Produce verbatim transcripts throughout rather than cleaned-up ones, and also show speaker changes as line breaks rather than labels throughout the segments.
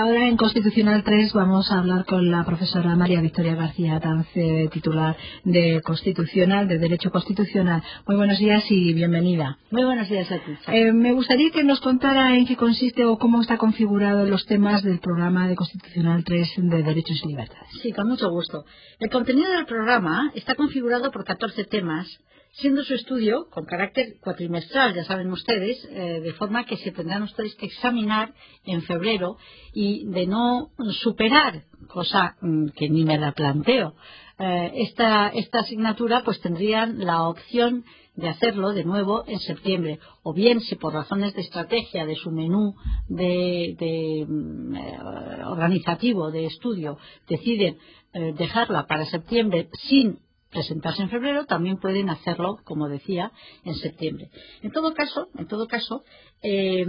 ahora en Constitucional tres vamos a hablar con la profesora María Victoria García Tance, titular de Constitucional, de Derecho Constitucional. Muy buenos días y bienvenida.
Muy buenos días a ti.
Eh, me gustaría que nos contara en qué consiste o cómo está configurado los temas del programa de Constitucional tres de Derechos y Libertades.
Sí, con mucho gusto. El contenido del programa está configurado por catorce temas, siendo su estudio con carácter cuatrimestral, ya saben ustedes, eh, de forma que se tendrán ustedes que examinar en febrero y de no superar, cosa mm, que ni me la planteo, eh, esta, esta asignatura, pues tendrían la opción de hacerlo de nuevo en septiembre, o bien si por razones de estrategia de su menú de, de eh, organizativo de estudio deciden eh, dejarla para septiembre sin presentarse en febrero, también pueden hacerlo, como decía, en septiembre. En todo caso, en todo caso, eh,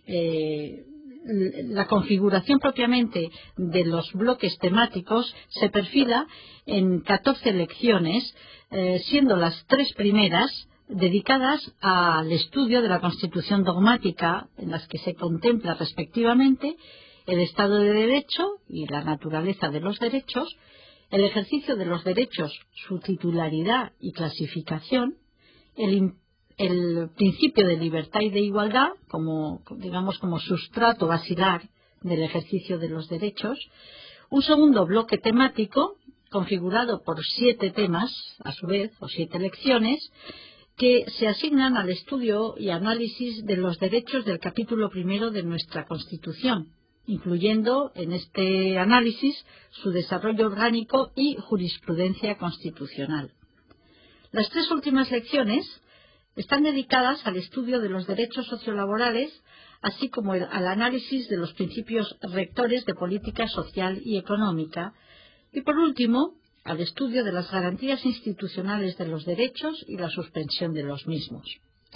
eh, la configuración propiamente de los bloques temáticos se perfila en catorce lecciones, eh, siendo las tres primeras dedicadas al estudio de la Constitución dogmática, en las que se contempla respectivamente el Estado de Derecho y la naturaleza de los derechos, el ejercicio de los derechos, su titularidad y clasificación, el, el principio de libertad y de igualdad, como, digamos, como sustrato basilar del ejercicio de los derechos, un segundo bloque temático configurado por siete temas, a su vez, o siete lecciones, que se asignan al estudio y análisis de los derechos del capítulo primero de nuestra Constitución, incluyendo en este análisis su desarrollo orgánico y jurisprudencia constitucional. Las tres últimas lecciones están dedicadas al estudio de los derechos sociolaborales, así como el, al análisis de los principios rectores de política social y económica, y por último, al estudio de las garantías institucionales de los derechos y la suspensión de los mismos.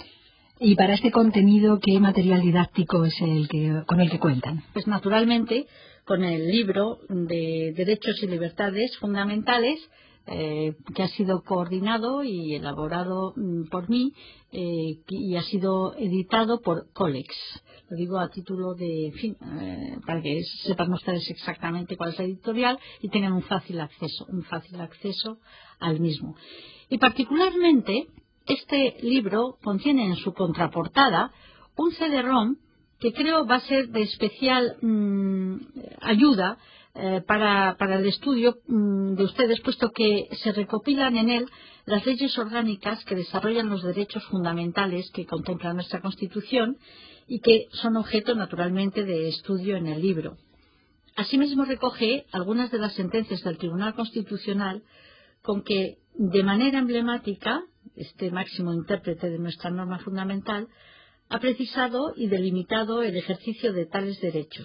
Y para este contenido, ¿qué material didáctico es el que, con el que cuentan?
Pues naturalmente con el libro de Derechos y Libertades Fundamentales, eh, que ha sido coordinado y elaborado mm, por mí eh, y ha sido editado por Colex. Lo digo a título de, en fin, eh, para que sepan ustedes exactamente cuál es la editorial y tengan un fácil acceso, un fácil acceso al mismo. Y particularmente, este libro contiene en su contraportada un C D ROM que creo va a ser de especial mmm, ayuda eh, para, para el estudio mmm, de ustedes, puesto que se recopilan en él las leyes orgánicas que desarrollan los derechos fundamentales que contempla nuestra Constitución y que son objeto naturalmente de estudio en el libro. Asimismo recoge algunas de las sentencias del Tribunal Constitucional con que, de manera emblemática, este máximo intérprete de nuestra norma fundamental ha precisado y delimitado el ejercicio de tales derechos.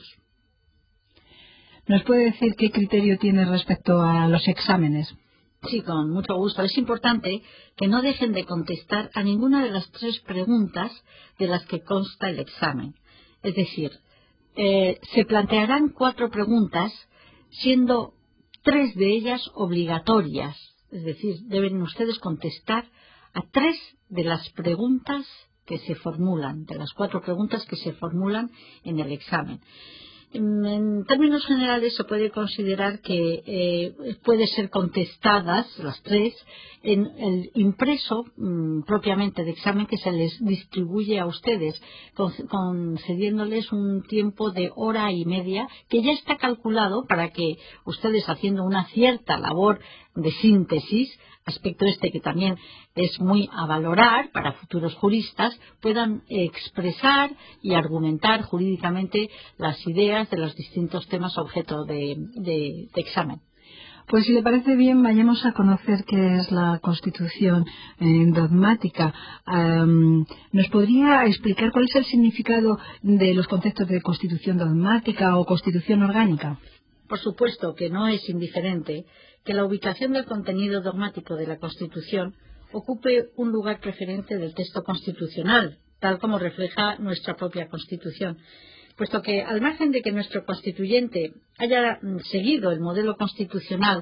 ¿Nos puede decir qué criterio tiene respecto a los exámenes?
Sí, con mucho gusto. Es importante que no dejen de contestar a ninguna de las tres preguntas de las que consta el examen. Es decir, eh, se plantearán cuatro preguntas, siendo tres de ellas obligatorias. Es decir, deben ustedes contestar a tres de las preguntas que se formulan, de las cuatro preguntas que se formulan en el examen. En, en términos generales se puede considerar que eh, puede ser contestadas las tres en el impreso mmm, propiamente de examen que se les distribuye a ustedes, concediéndoles un tiempo de hora y media que ya está calculado para que ustedes, haciendo una cierta labor de síntesis, aspecto este que también es muy a valorar para futuros juristas, puedan expresar y argumentar jurídicamente las ideas de los distintos temas objeto de, de, de examen.
Pues si le parece bien, vayamos a conocer qué es la Constitución eh, dogmática. Um, ¿Nos podría explicar cuál es el significado de los conceptos de Constitución dogmática o Constitución orgánica?
Por supuesto que no es indiferente que la ubicación del contenido dogmático de la Constitución ocupe un lugar preferente del texto constitucional, tal como refleja nuestra propia Constitución, puesto que, al margen de que nuestro constituyente haya seguido el modelo constitucional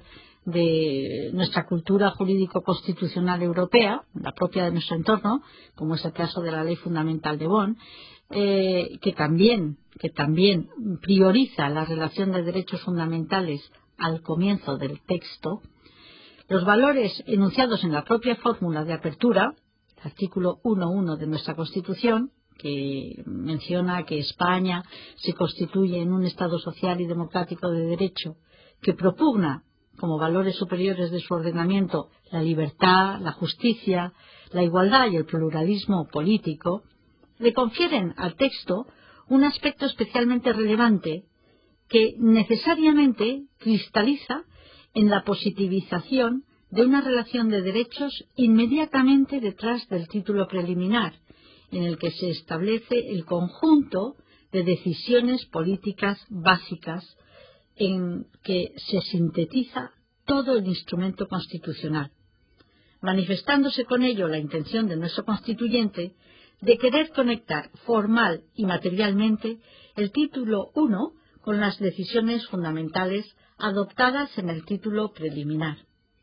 de nuestra cultura jurídico-constitucional europea, la propia de nuestro entorno, como es el caso de la Ley Fundamental de Bonn, eh, que también, que también prioriza la relación de derechos fundamentales al comienzo del texto, los valores enunciados en la propia fórmula de apertura, el artículo uno punto uno de nuestra Constitución, que menciona que España se constituye en un Estado social y democrático de derecho, que propugna como valores superiores de su ordenamiento la libertad, la justicia, la igualdad y el pluralismo político, le confieren al texto un aspecto especialmente relevante que necesariamente cristaliza en la positivización de una relación de derechos inmediatamente detrás del título preliminar, en el que se establece el conjunto de decisiones políticas básicas en que se sintetiza todo el instrumento constitucional, manifestándose con ello la intención de nuestro constituyente de querer conectar formal y materialmente el título uno con las decisiones fundamentales adoptadas en el título preliminar.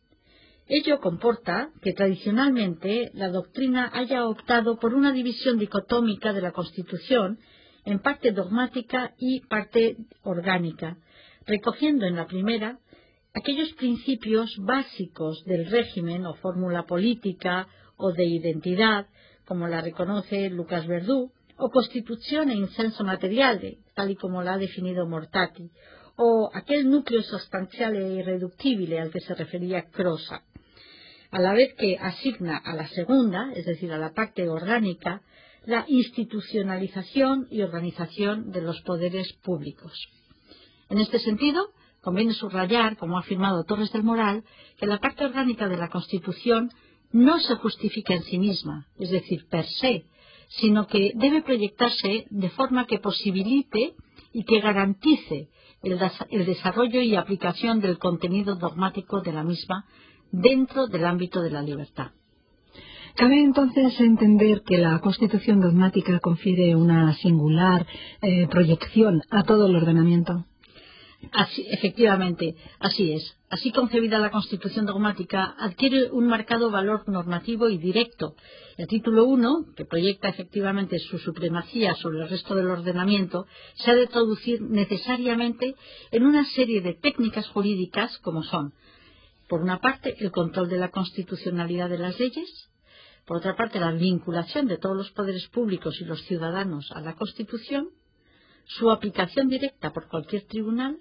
Ello comporta que tradicionalmente la doctrina haya optado por una división dicotómica de la Constitución en parte dogmática y parte orgánica, recogiendo en la primera aquellos principios básicos del régimen o fórmula política o de identidad, como la reconoce Lucas Verdú, o constitución e insenso materiale, tal y como la ha definido Mortati, o aquel núcleo sustancial e irreductible al que se refería Crosa, a la vez que asigna a la segunda, es decir, a la parte orgánica, la institucionalización y organización de los poderes públicos. En este sentido, conviene subrayar, como ha afirmado Torres del Moral, que la parte orgánica de la Constitución no se justifica en sí misma, es decir, per se, sino que debe proyectarse de forma que posibilite y que garantice el, el desarrollo y aplicación del contenido dogmático de la misma dentro del ámbito de la libertad.
¿Cabe entonces entender que la Constitución dogmática confiere una singular eh, proyección a todo el ordenamiento?
Así, efectivamente, así es. Así concebida la Constitución dogmática adquiere un marcado valor normativo y directo. El título uno, que proyecta efectivamente su supremacía sobre el resto del ordenamiento, se ha de traducir necesariamente en una serie de técnicas jurídicas como son, por una parte, el control de la constitucionalidad de las leyes, por otra parte, la vinculación de todos los poderes públicos y los ciudadanos a la Constitución, su aplicación directa por cualquier tribunal,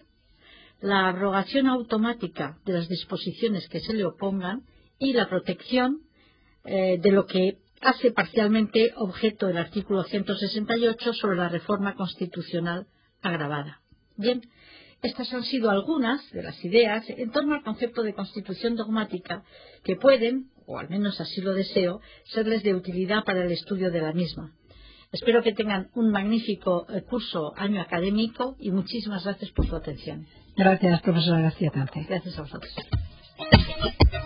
la abrogación automática de las disposiciones que se le opongan y la protección eh, de lo que hace parcialmente objeto el artículo ciento sesenta y ocho sobre la reforma constitucional agravada. Bien, estas han sido algunas de las ideas en torno al concepto de Constitución dogmática que pueden, o al menos así lo deseo, serles de utilidad para el estudio de la misma. Espero que tengan un magnífico curso año académico y muchísimas gracias por su atención.
Gracias, profesora García Tance.
Gracias a vosotros.